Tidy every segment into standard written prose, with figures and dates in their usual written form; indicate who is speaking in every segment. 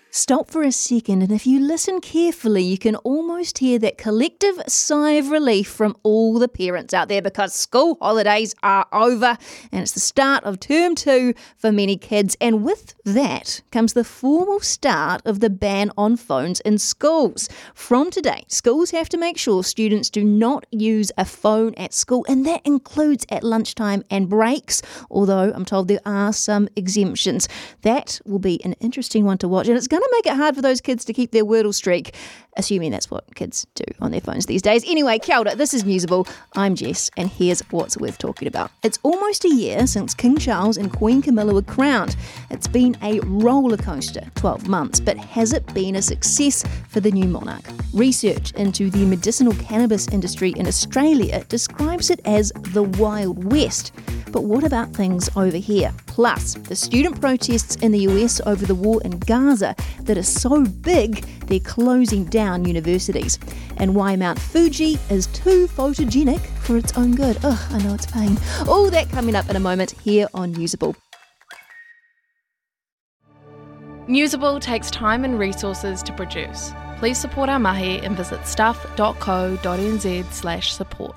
Speaker 1: Stop for a second, and if you listen carefully, you can almost hear that collective sigh of relief from all the parents out there because school holidays are over and it's the start of term 2 for many kids. And with that comes the formal start of the ban on phones in schools. From today, schools have to make sure students do not use a phone at school, and that includes at lunchtime and breaks, although I'm told there are some exemptions. That will be an interesting one to watch, and it's going to make it hard for those kids to keep their Wordle streak, assuming that's what kids do on their phones these days. Anyway, kia ora, this is Newsable. I'm Jess, and here's what's worth talking about. It's almost a year since King Charles and Queen Camilla were crowned. It's been a roller coaster, 12 months, but has it been a success for the new monarch? Research into the medicinal cannabis industry in Australia describes it as the Wild West. But what about things over here? Plus, the student protests in the US over the war in Gaza that are so big they're closing down universities. And why Mount Fuji is too photogenic for its own good. Ugh, I know it's pain. All that coming up in a moment here on Newsable.
Speaker 2: Newsable takes time and resources to produce. Please support our mahi and visit stuff.co.nz/support.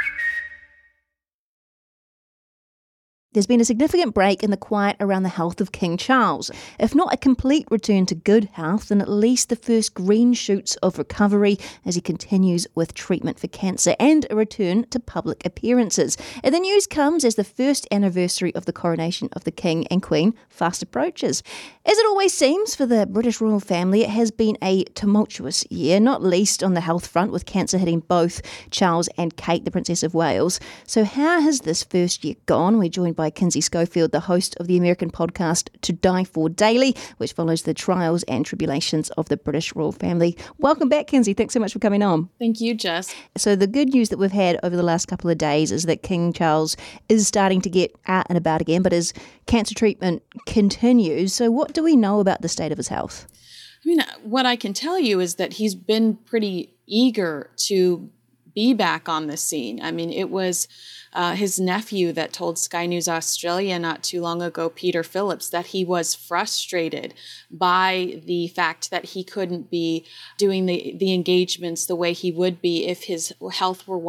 Speaker 1: There's been a significant break in the quiet around the health of King Charles. If not a complete return to good health, then at least the first green shoots of recovery as he continues with treatment for cancer and a return to public appearances. And the news comes as the first anniversary of the coronation of the King and Queen fast approaches. As it always seems for the British royal family, it has been a tumultuous year, not least on the health front, with cancer hitting both Charles and Kate, the Princess of Wales. So how has this first year gone? We're joined by Kinsey Schofield, the host of the American podcast To Die For Daily, which follows the trials and tribulations of the British royal family. Welcome back, Kinsey. Thanks so much for coming on.
Speaker 2: Thank you, Jess.
Speaker 1: So the good news that we've had over the last couple of days is that King Charles is starting to get out and about again, but his cancer treatment continues. So what do we know about the state of his health?
Speaker 3: I mean, what I can tell you is that he's been pretty eager to be back on the scene. I mean, it was his nephew that told Sky News Australia not too long ago, Peter Phillips, that he was frustrated by the fact that he couldn't be doing the engagements the way he would be if his health were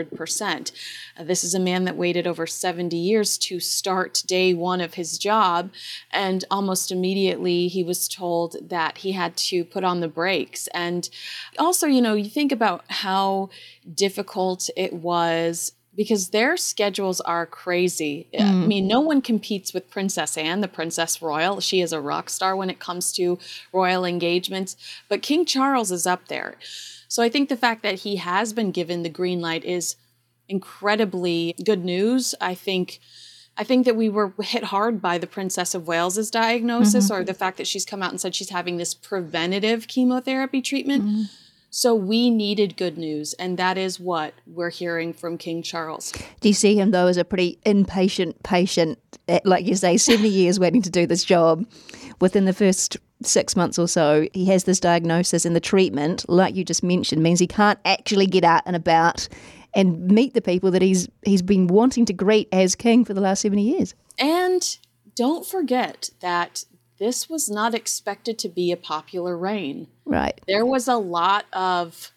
Speaker 3: 100%. This is a man that waited over 70 years to start day one of his job, and almost immediately he was told that he had to put on the brakes. And also, you think about how difficult it was because their schedules are crazy. I mean, no one competes with Princess Anne, the Princess Royal. She is a rock star when it comes to royal engagements, but King Charles is up there. So I think the fact that he has been given the green light is incredibly good news. I think that we were hit hard by the Princess of Wales's diagnosis, or the fact that she's come out and said she's having this preventative chemotherapy treatment. So we needed good news, and that is what we're hearing from King Charles.
Speaker 1: Do you see him, though, as a pretty impatient patient, like you say, 70 years waiting to do this job? Within the first 6 months or so, he has this diagnosis, and the treatment, like you just mentioned, means he can't actually get out and about and meet the people that he's been wanting to greet as king for the last 70 years.
Speaker 3: And don't forget that this was not expected to be a popular reign.
Speaker 1: Right.
Speaker 3: There was a lot of,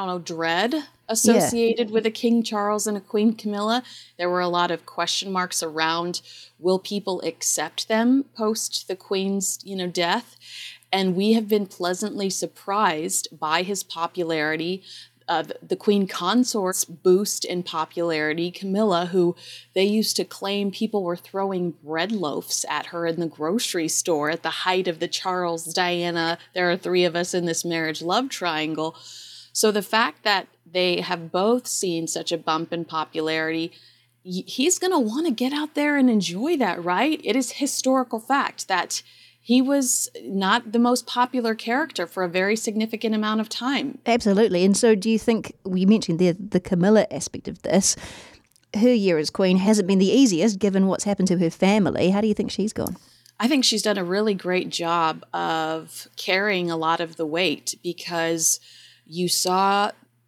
Speaker 3: dread associated with a King Charles and a Queen Camilla. There were a lot of question marks around, will people accept them post the Queen's, death? And we have been pleasantly surprised by his popularity. The Queen Consort's boost in popularity, Camilla, who they used to claim people were throwing bread loaves at her in the grocery store at the height of the Charles, Diana, there are three of us in this marriage love triangle. So the fact that they have both seen such a bump in popularity, he's going to want to get out there and enjoy that, right? It is historical fact that he was not the most popular character for a very significant amount of time.
Speaker 1: Absolutely. And so do you think, we mentioned the Camilla aspect of this, her year as queen hasn't been the easiest given what's happened to her family. How do you think she's gone?
Speaker 3: I think she's done a really great job of carrying a lot of the weight, because you saw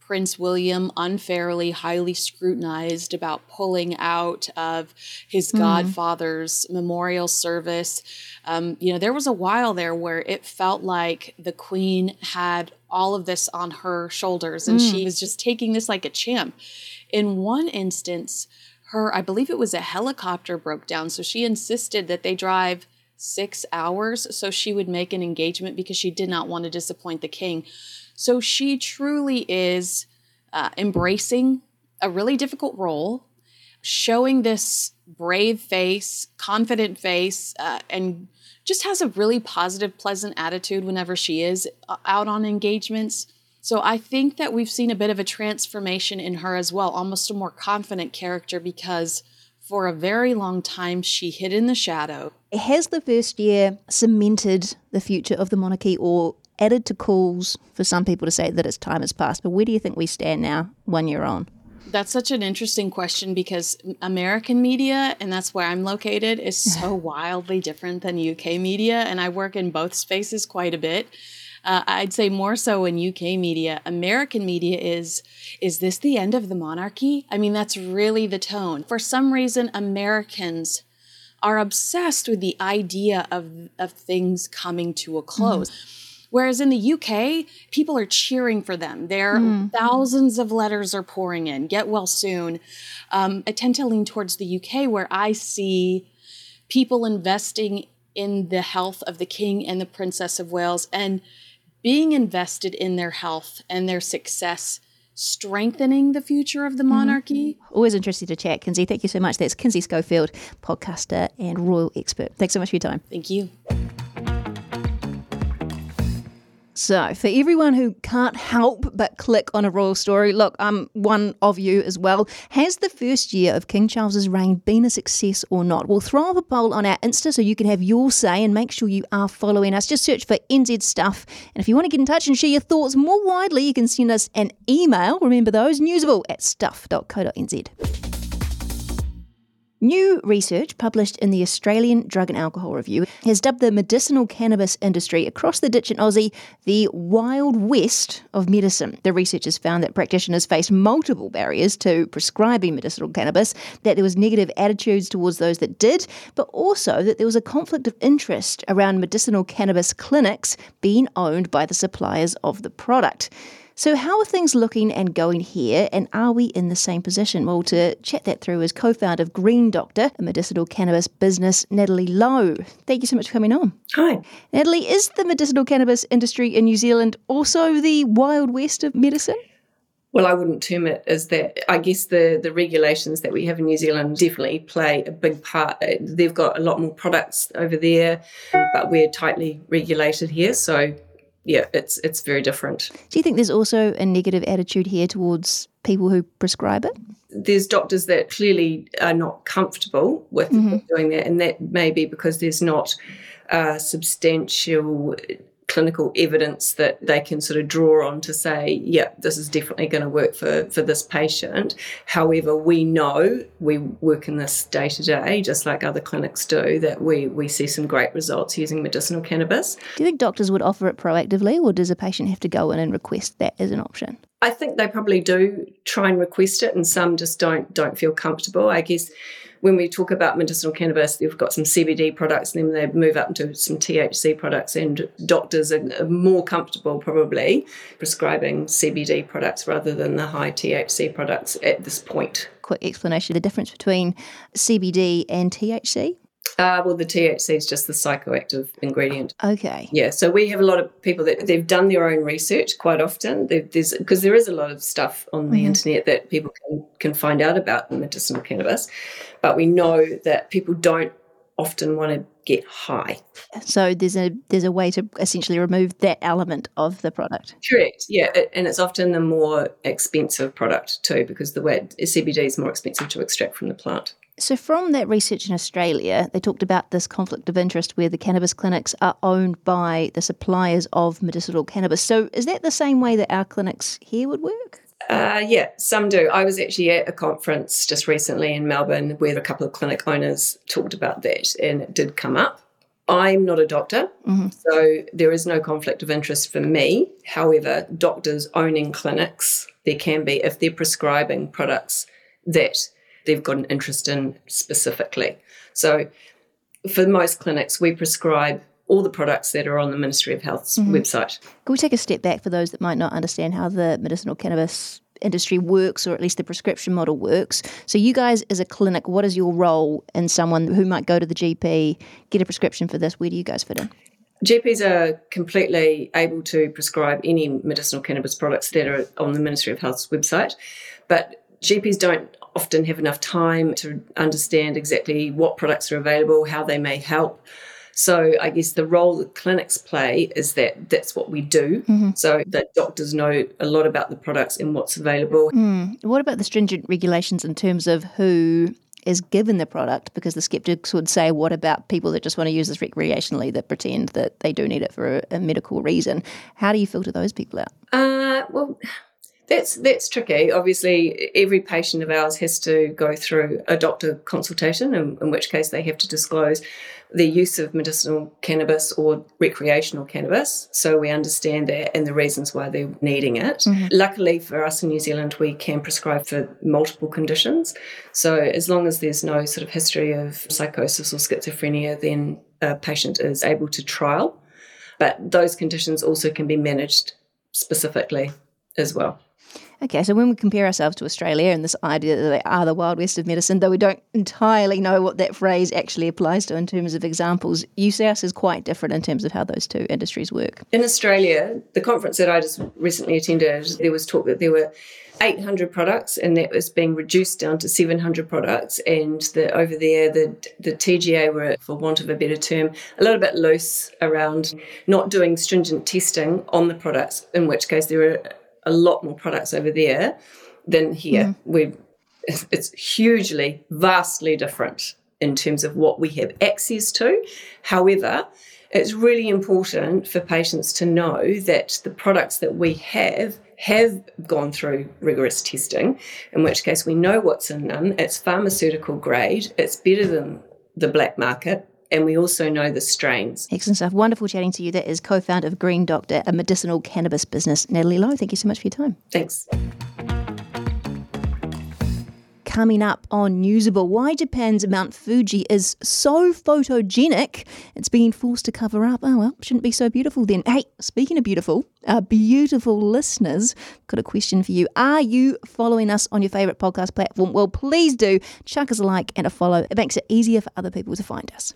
Speaker 3: Prince William unfairly, highly scrutinized about pulling out of his godfather's memorial service. There was a while there where it felt like the Queen had all of this on her shoulders and she was just taking this like a champ. In one instance, I believe it was a helicopter broke down. So she insisted that they drive 6 hours so she would make an engagement because she did not want to disappoint the king. So she truly is embracing a really difficult role, showing this brave face, confident face, and just has a really positive, pleasant attitude whenever she is out on engagements. So I think that we've seen a bit of a transformation in her as well, almost a more confident character, because for a very long time she hid in the shadow.
Speaker 1: Has the first year cemented the future of the monarchy or added to calls for some people to say that its time has passed? But where do you think we stand now, 1 year on?
Speaker 3: That's such an interesting question because American media, and that's where I'm located, is so wildly different than UK media. And I work in both spaces quite a bit. I'd say more so in UK media. American media is this the end of the monarchy? I mean, that's really the tone. For some reason, Americans are obsessed with the idea of things coming to a close. Whereas in the UK, people are cheering for them. Thousands of letters are pouring in. Get well soon. I tend to lean towards the UK, where I see people investing in the health of the King and the Princess of Wales and being invested in their health and their success, strengthening the future of the monarchy.
Speaker 1: Always interested to chat, Kinsey. Thank you so much. That's Kinsey Schofield, podcaster and royal expert. Thanks so much for your time.
Speaker 3: Thank you.
Speaker 1: So, for everyone who can't help but click on a royal story, look, I'm one of you as well. Has the first year of King Charles's reign been a success or not? We'll throw up a poll on our Insta so you can have your say and make sure you are following us. Just search for NZ Stuff. And if you want to get in touch and share your thoughts more widely, you can send us an email. Remember those, newsable@stuff.co.nz. New research published in the Australian Drug and Alcohol Review has dubbed the medicinal cannabis industry across the ditch in Aussie the Wild West of medicine. The researchers found that practitioners faced multiple barriers to prescribing medicinal cannabis, that there was negative attitudes towards those that did, but also that there was a conflict of interest around medicinal cannabis clinics being owned by the suppliers of the product. So how are things looking and going here, and are we in the same position? Well, to chat that through is co-founder of Green Doctor, a medicinal cannabis business, Natalie Lowe. Thank you so much for coming on.
Speaker 4: Hi.
Speaker 1: Natalie, is the medicinal cannabis industry in New Zealand also the Wild West of medicine?
Speaker 4: Well, I wouldn't term it as that. I guess the regulations that we have in New Zealand definitely play a big part. They've got a lot more products over there, but we're tightly regulated here, so yeah, it's very different.
Speaker 1: Do you think there's also a negative attitude here towards people who prescribe it?
Speaker 4: There's doctors that clearly are not comfortable with doing that, and that may be because there's not substantial clinical evidence that they can sort of draw on to say, yeah, this is definitely going to work for this patient. However, we know, we work in this day to day, just like other clinics do, that we see some great results using medicinal cannabis.
Speaker 1: Do you think doctors would offer it proactively, or does a patient have to go in and request that as an option?
Speaker 4: I think they probably do try and request it, and some just don't feel comfortable. I guess when we talk about medicinal cannabis, they've got some CBD products, and then they move up into some THC products, and doctors are more comfortable probably prescribing CBD products rather than the high THC products at this point.
Speaker 1: Quick explanation of the difference between CBD and THC?
Speaker 4: Well, the THC is just the psychoactive ingredient.
Speaker 1: Okay.
Speaker 4: Yeah, so we have a lot of people that they've done their own research quite often. Because there is a lot of stuff on the internet that people can find out about medicinal cannabis, but we know that people don't often want to get high.
Speaker 1: So there's a way to essentially remove that element of the product.
Speaker 4: Correct, yeah, and it's often the more expensive product too, because the way CBD is more expensive to extract from the plant.
Speaker 1: So from that research in Australia, they talked about this conflict of interest where the cannabis clinics are owned by the suppliers of medicinal cannabis. So is that the same way that our clinics here would work?
Speaker 4: Yeah, some do. I was actually at a conference just recently in Melbourne where a couple of clinic owners talked about that, and it did come up. I'm not a doctor, so there is no conflict of interest for me. However, doctors owning clinics there can be if they're prescribing products that they've got an interest in specifically. So for most clinics, we prescribe all the products that are on the Ministry of Health's website.
Speaker 1: Can we take a step back for those that might not understand how the medicinal cannabis industry works, or at least the prescription model works? So you guys as a clinic, what is your role in someone who might go to the GP, get a prescription for this? Where do you guys fit in?
Speaker 4: GPs are completely able to prescribe any medicinal cannabis products that are on the Ministry of Health's website, but GPs don't often have enough time to understand exactly what products are available, how they may help. So I guess the role that clinics play is that that's what we do, so that doctors know a lot about the products and what's available.
Speaker 1: What about the stringent regulations in terms of who is given the product? Because the skeptics would say, what about people that just want to use this recreationally, that pretend that they do need it for a medical reason? How do you filter those people out?
Speaker 4: Well, that's tricky. Obviously, every patient of ours has to go through a doctor consultation, in which case they have to disclose their use of medicinal cannabis or recreational cannabis. So we understand that and the reasons why they're needing it. Luckily for us in New Zealand, we can prescribe for multiple conditions. So as long as there's no sort of history of psychosis or schizophrenia, then a patient is able to trial. But those conditions also can be managed specifically as well.
Speaker 1: Okay, so when we compare ourselves to Australia and this idea that they are the Wild West of medicine, though we don't entirely know what that phrase actually applies to in terms of examples, you see us as quite different in terms of how those two industries work.
Speaker 4: In Australia, the conference that I just recently attended, there was talk that there were 800 products and that was being reduced down to 700 products, and over there the TGA were, for want of a better term, a little bit loose around not doing stringent testing on the products, in which case there were a lot more products over there than here. It's hugely, vastly different in terms of what we have access to. However, it's really important for patients to know that the products that we have gone through rigorous testing, in which case we know what's in them. It's pharmaceutical grade. It's better than the black market. And we also know the strains.
Speaker 1: Excellent stuff. Wonderful chatting to you. That is co-founder of Green Doctor, a medicinal cannabis business, Natalie Lowe. Thank you so much for your time.
Speaker 4: Thanks.
Speaker 1: Coming up on Newsable, why Japan's Mount Fuji is so photogenic it's being forced to cover up. Oh, well, shouldn't be so beautiful then. Hey, speaking of beautiful, our beautiful listeners, got a question for you. Are you following us on your favourite podcast platform? Well, please do. Chuck us a like and a follow. It makes it easier for other people to find us.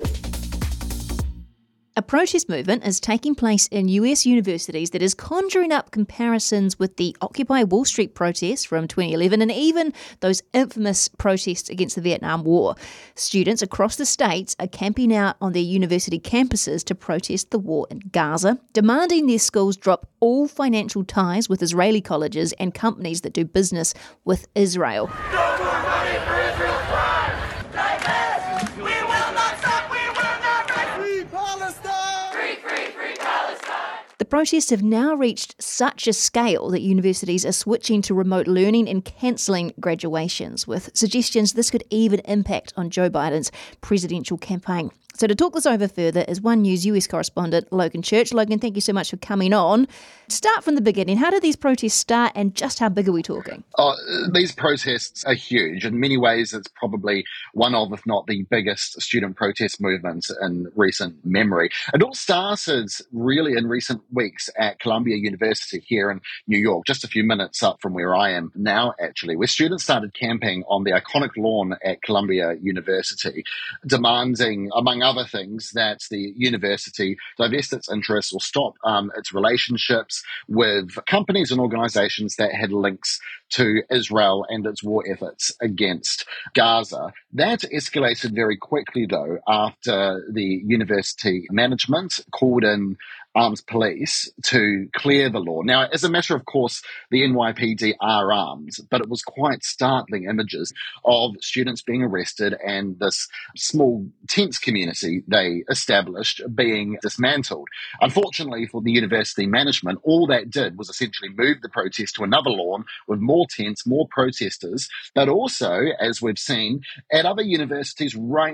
Speaker 1: A protest movement is taking place in US universities that is conjuring up comparisons with the Occupy Wall Street protests from 2011 and even those infamous protests against the Vietnam War. Students across the states are camping out on their university campuses to protest the war in Gaza, demanding their schools drop all financial ties with Israeli colleges and companies that do business with Israel.
Speaker 5: No more money for Israel's crime! Like this! We will not stop! We will not rest! Free Palestine! Free, free, free Palestine!
Speaker 1: The protests have now reached such a scale that universities are switching to remote learning and cancelling graduations, with suggestions this could even impact on Joe Biden's presidential campaign. So to talk this over further is One News US correspondent Logan Church. Logan, thank you so much for coming on. Start from the beginning. How did these protests start and just how big are we talking?
Speaker 6: These protests are huge. In many ways, it's probably one of, if not the biggest student protest movement in recent memory. It all started really in recent weeks at Columbia University here in New York, just a few minutes up from where I am now, actually, where students started camping on the iconic lawn at Columbia University, demanding, among other things, that the university divest its interests or stop its relationships with companies and organizations that had links to Israel and its war efforts against Gaza. That escalated very quickly, though, after the university management called in armed police to clear the law. Now, as a matter of course, the NYPD are armed, but it was quite startling images of students being arrested and this small tense community they established being dismantled. Unfortunately for the university management, all that did was essentially move the protest to another lawn with more tents, more protesters, but also, as we've seen, at other universities right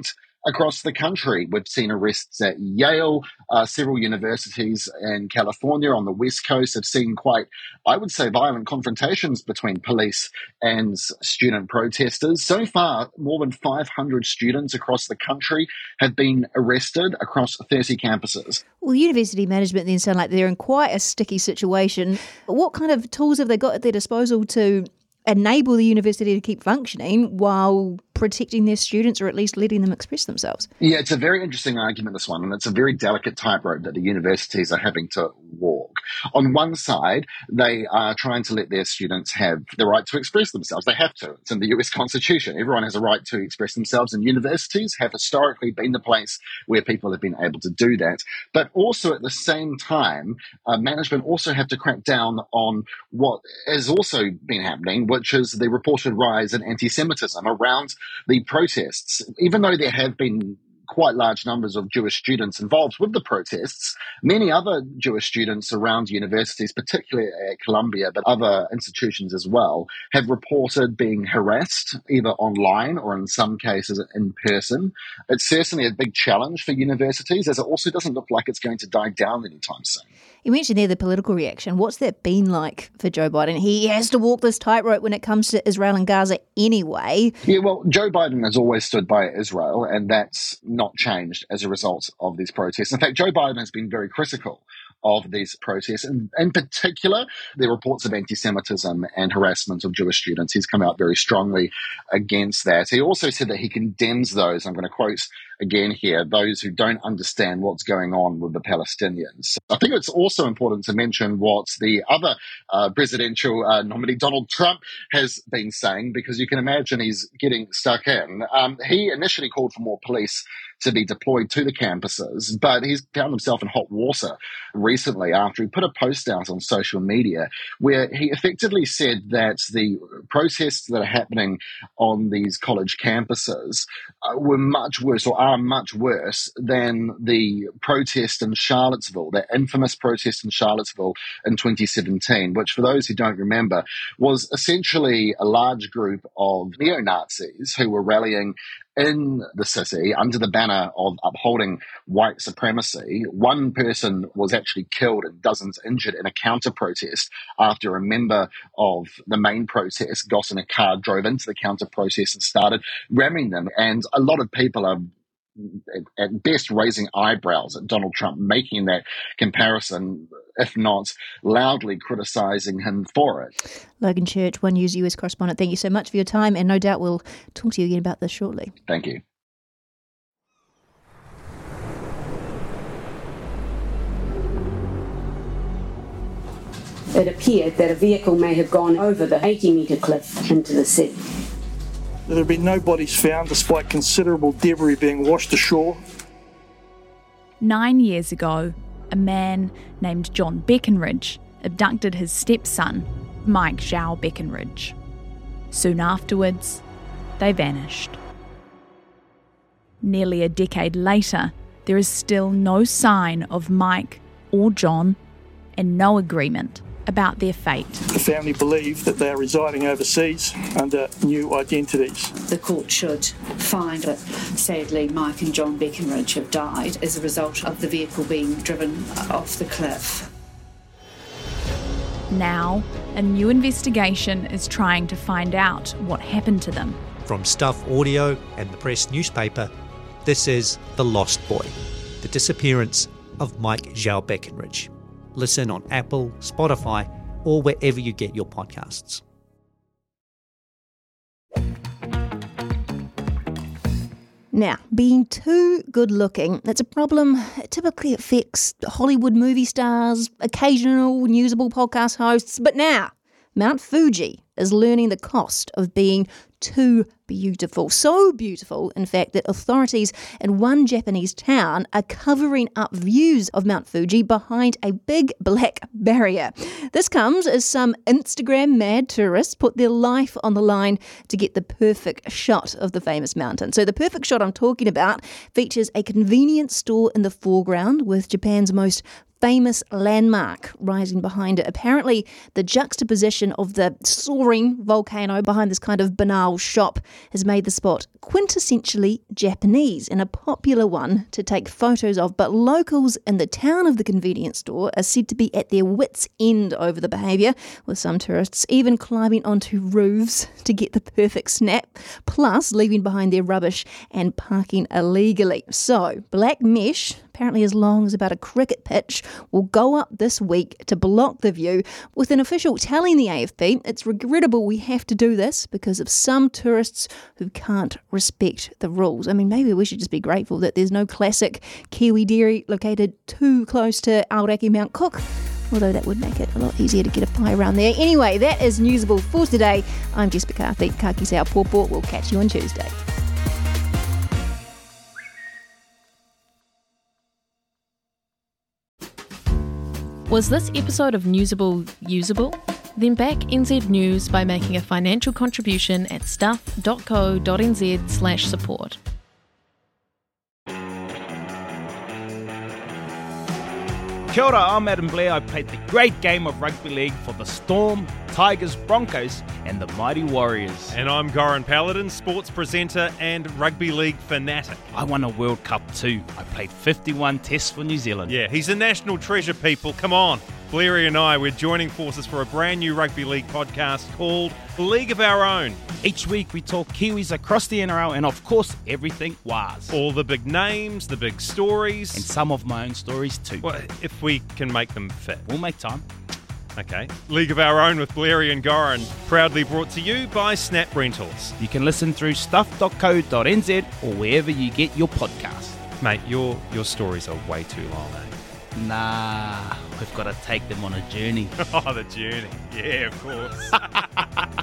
Speaker 6: across the country. We've seen arrests at Yale, several universities in California on the West Coast have seen quite, I would say, violent confrontations between police and student protesters. So far, more than 500 students across the country have been arrested across 30 campuses.
Speaker 1: Well, university management then sound like they're in quite a sticky situation. What kind of tools have they got at their disposal to enable the university to keep functioning while protecting their students, or at least letting them express themselves?
Speaker 6: Yeah, it's a very interesting argument, this one, and it's a very delicate tightrope that the universities are having to walk. On one side, they are trying to let their students have the right to express themselves. They have to. It's in the US Constitution. Everyone has a right to express themselves, and universities have historically been the place where people have been able to do that. But also at the same time, management also have to crack down on what has also been happening, which is the reported rise in anti-Semitism around the protests. Even though there have been quite large numbers of Jewish students involved with the protests, many other Jewish students around universities, particularly at Columbia, but other institutions as well, have reported being harassed either online or in some cases in person. It's certainly a big challenge for universities, as it also doesn't look like it's going to die down anytime soon.
Speaker 1: You mentioned there the political reaction. What's that been like for Joe Biden? He has to walk this tightrope when it comes to Israel and Gaza anyway.
Speaker 6: Yeah, well, Joe Biden has always stood by Israel, and that's not changed as a result of these protests. In fact, Joe Biden has been very critical of these protests, and in particular, the reports of anti-Semitism and harassment of Jewish students. He's come out very strongly against that. He also said that he condemns those, I'm going to quote again here, those who don't understand what's going on with the Palestinians. I think it's also important to mention what the other presidential nominee, Donald Trump, has been saying, because you can imagine he's getting stuck in. He initially called for more police to be deployed to the campuses, but he's found himself in hot water recently after he put a post out on social media where he effectively said that the protests that are happening on these college campuses were much worse, or are much worse, than the protest in Charlottesville, that infamous protest in Charlottesville in 2017, which, for those who don't remember, was essentially a large group of neo-Nazis who were rallying in the city under the banner of upholding white supremacy. One person was actually killed and dozens injured in a counter-protest after a member of the main protest got in a car, drove into the counter-protest and started ramming them. And a lot of people are at best raising eyebrows at Donald Trump making that comparison, if not loudly criticising him for it.
Speaker 1: Logan Church, One News US correspondent, thank you so much for your time, and no doubt we'll talk to you again about this shortly.
Speaker 6: Thank you.
Speaker 7: It appeared that a vehicle may have gone over the 80-metre cliff into the sea.
Speaker 8: There have been no bodies found despite considerable debris being washed ashore.
Speaker 9: 9 years ago, a man named John Beckenridge abducted his stepson, Mike Zhao Beckenridge. Soon afterwards, they vanished. Nearly a decade later, there is still no sign of Mike or John, and no agreement about their fate.
Speaker 8: The family believe that they are residing overseas under new identities.
Speaker 10: The court should find that, sadly, Mike and John Beckenridge have died as a result of the vehicle being driven off the cliff.
Speaker 9: Now, a new investigation is trying to find out what happened to them.
Speaker 11: From Stuff Audio and the Press newspaper, this is The Lost Boy, the disappearance of Mike Zhao Beckenridge. Listen on Apple, Spotify, or wherever you get your podcasts.
Speaker 1: Now, being too good looking, that's a problem. It typically affects Hollywood movie stars, occasional newsable podcast hosts, but now Mount Fuji is learning the cost of being too beautiful. So beautiful, in fact, that authorities in one Japanese town are covering up views of Mount Fuji behind a big black barrier. This comes as some Instagram-mad tourists put their life on the line to get the perfect shot of the famous mountain. So the perfect shot I'm talking about features a convenience store in the foreground with Japan's most famous landmark rising behind it. Apparently, the juxtaposition of the soaring volcano behind this kind of banal shop has made the spot quintessentially Japanese and a popular one to take photos of, but locals in the town of the convenience store are said to be at their wits' end over the behaviour, with some tourists even climbing onto roofs to get the perfect snap, plus leaving behind their rubbish and parking illegally. So, black mesh, apparently as long as about a cricket pitch, will go up this week to block the view, with an official telling the AFP it's regrettable we have to do this because of some tourists who can't respect the rules. I mean, maybe we should just be grateful that there's no classic Kiwi dairy located too close to Aoraki Mount Cook, although that would make it a lot easier to get a pie around there. Anyway, that is Newsable for today. I'm Jess McCarthy. Ka kite ao pōpō. We'll catch you on Tuesday.
Speaker 2: Was this episode of Newsable usable? Then back NZ News by making a financial contribution at stuff.co.nz/support.
Speaker 12: Kia ora, I'm Adam Blair. I played the great game of rugby league for the Storm, Tigers, Broncos and the Mighty Warriors.
Speaker 13: And I'm Goran Paladin, sports presenter and rugby league fanatic.
Speaker 12: I won a World Cup too. I played 51 tests for New Zealand.
Speaker 13: Yeah, he's a national treasure, people. Come on. Blairy and I, we're joining forces for a brand new rugby league podcast called League of Our Own.
Speaker 12: Each week we talk Kiwis across the NRL and of course everything Waz.
Speaker 13: All the big names, the big stories.
Speaker 12: And some of my own stories too.
Speaker 13: Well, if we can make them fit.
Speaker 12: We'll make time.
Speaker 13: Okay. League of Our Own with Blairy and Goran, proudly brought to you by Snap Rentals.
Speaker 12: You can listen through stuff.co.nz or wherever you get your podcast.
Speaker 13: Mate, your stories are way too long, eh?
Speaker 12: Nah, we've got to take them on a journey.
Speaker 13: Oh, the journey. Yeah, of course.